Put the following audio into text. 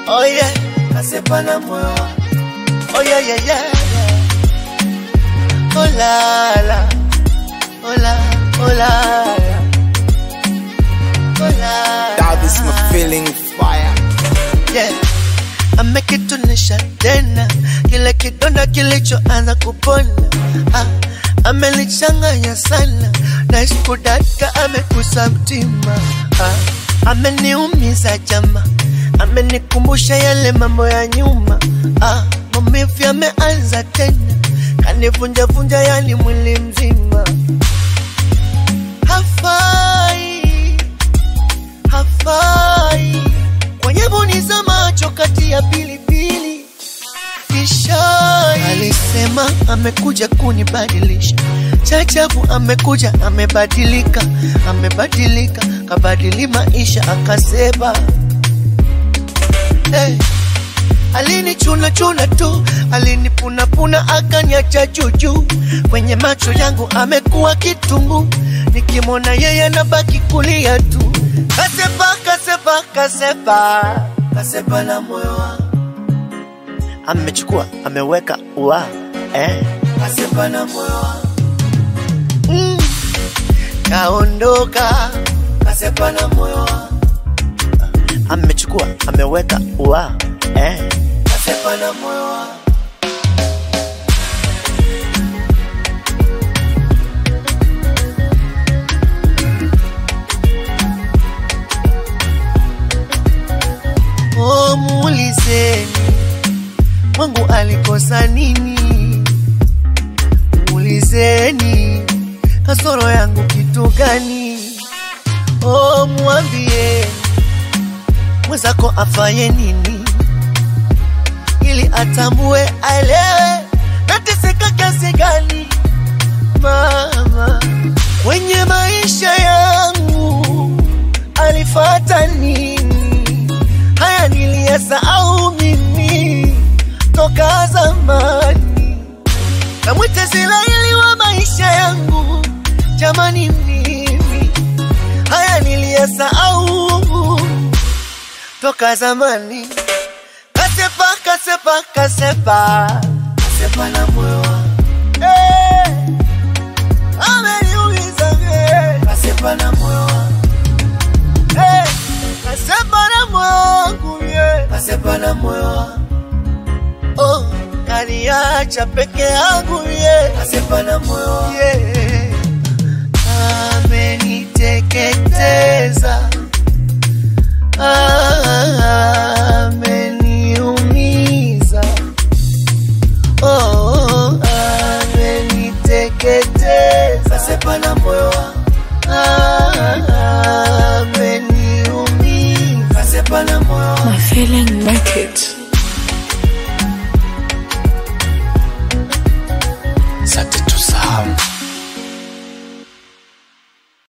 Oh yeah, kasepa na moyo wangu. Oh yeah, yeah, yeah. Oh la la. Oh la, oh la. Oh la. That is my feeling fire. Yeah. Amekitunisha tena kile kidonda kilichoanza kupona. Amelichanganya sana na iskudaka amekusa mtima. Ameniumiza jama, amenikumbusha yale mambo ya nyuma. Maumivu yameanza tena, kanivunja vunja yani mwili mzima. Hafai, hafai kwenye boni za macho kati ya pilipili. Ishai alisema amekuja kunibadilisha, chachabu amekuja amebadilika, amebadilika kabadili maisha akaseba. Hey, alini chuna chuna tu, alini puna puna akaniacha juju. Kwenye macho yangu amekuwa kitungu, nikimwona yeye nabaki kulia tu. Kasepa, kasepa, kasepa, kasepa na moyo wangu. Amechukua, ameweka ua, kasepa na moyo wangu. Kaondoka, kasepa na moyo wangu. Amechukua, ameweka ua, kasepa na moyo wangu. Oh, muulizeni Mungu alikosa nini? Muulizeni kasoro yangu kitu gani? Oh, muambie mwenzako afanye nini ili atambue aelewe nateseka kiasi gani. Mama kwenye maisha yangu alifuata nini? Haya niliyasahau mimi toka zamani. Namwita Israeli wa maisha yangu, jamani mimi. Haya niliyasahau toka zamani. Kasepa, kasepa, kasepa, kasepa na moyo wangu. Ameniuliza kasepa na moyo wangu. Kasepa na moyo wangu, kasepa na moyo wangu. Oh, kaniacha peke yangu, kasepa na moyo wangu. Ameniteketeza, ameniumiza. Oh, ameniteketeza, kasepa na moyo wangu. Ameniumiza, kasepa na moyo wangu. My feeling make it. Sate tu